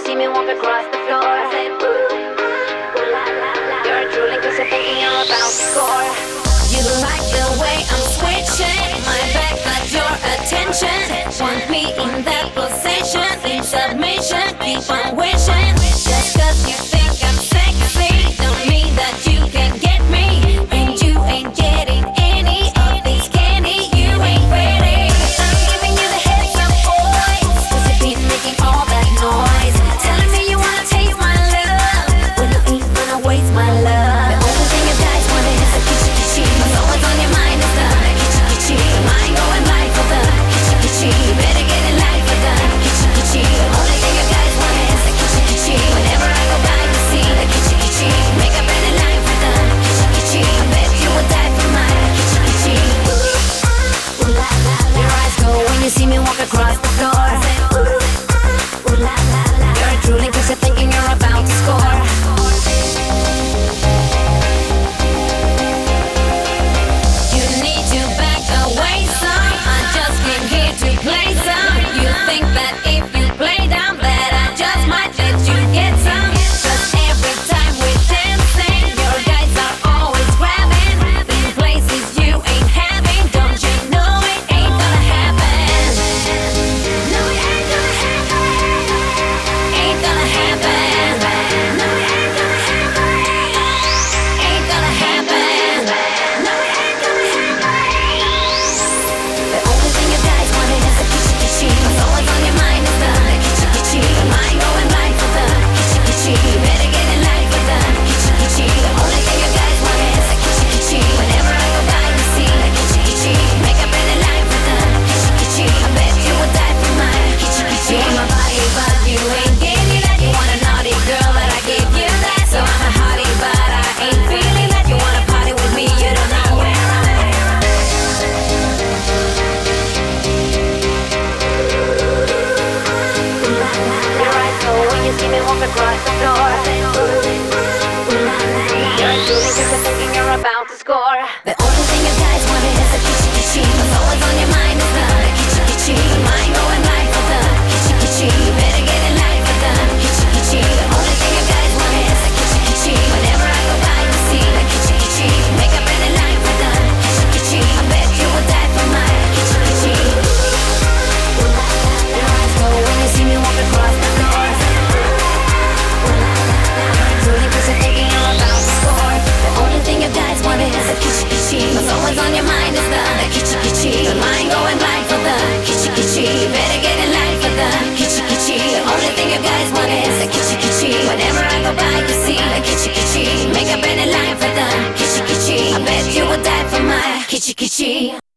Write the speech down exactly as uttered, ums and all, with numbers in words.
see me walk across the floor, I said, ooh, ooh la la la. You're drooling cause you're thinking you're about to score. You like the way I'm switching, my back got your attention. Want me in that position, in submission, keep on wishing. Just cause you think I'm sexy, don't mean that you can get me. And you ain't getting any of this candy, you ain't ready. I'm giving you the heads up, boys, cause you've been making all that noise, telling me you wanna taste my love, when you ain't gonna waste my love. The only thing you guys want is a kitschy kitschy. What's always on your mind is the kitschy kitschy. Your mind going blind for the kitschy kitschy. You better get in line for the kitschy kitschy. The only thing you guys want is the kitschy kitschy. Whenever I go by you see the kitschy kitschy. Make up any line for the kitschy kitschy. I bet you would die for my kitschy kitschy. Ooh, ooh la la la. Your eyes go when you see me walk across the floor. I said, ooh, ooh la la la. You're drooling cause you're thinking you're about to score. You need to back away some, I just came here to play some. You think that if you play down that I just might let you get some. Cause every time we're dancing, your guys are always grabbing in places you ain't having. Don't you know it ain't gonna happen? No, it ain't gonna happen. Ain't gonna happen. No, it ain't gonna happen. Ain't gonna happen. No, it ain't gonna happen. The only thing you guys want is a kitschy kitschy. What's always on your mind is the kitschy kitschy. Your mind going blind for the kitschy kitschy. You better get in line for the kitschy kitschy. The only thing you guys want is a kitschy kitschy. Whenever I go by you see the kitschy kitschy. Make up any line for the kitschy kitschy. I bet you would die for my kitschy kitschy. You want my body but you ain't getting that. You want a naughty girl but I gave you that. So I'm a hottie but I ain't feeling that. You wanna party with me, you don't know where I'm at. Your eyes go when you see me walk across the floor. I say, ooh, ooh la la la. You're drooling cause you're thinking you're about to score. The only thing you guys want is a kitschy kitschy. What's always on your mind is the kitschy kitschy. Your mind going blind for the kitschy kitschy. You better get in line for the kitschy kitschy. The only thing you guys want is a kitschy kitschy. Whenever I go by you see the kitschy kitschy. Make up any line for the kitschy kitschy. I bet you would die for my kitschy kitschy. Ooh la la la. Your eyes go when you see me walk across the floor. Ooh la la la. Drooling cause you're thinking you're about to score. The only thing you guys want is a kitschy kitschy. What's always on your mind is the kitschy kitschy. Your mind going blind for the kitschy kitschy. You better get in line for the kitschy kitschy. The only thing you guys want is a kitschy kitschy. Whenever I go by you see the kitschy kitschy. Make up any line for the kitschy kitschy. I bet you would die for my kitschy kitschy.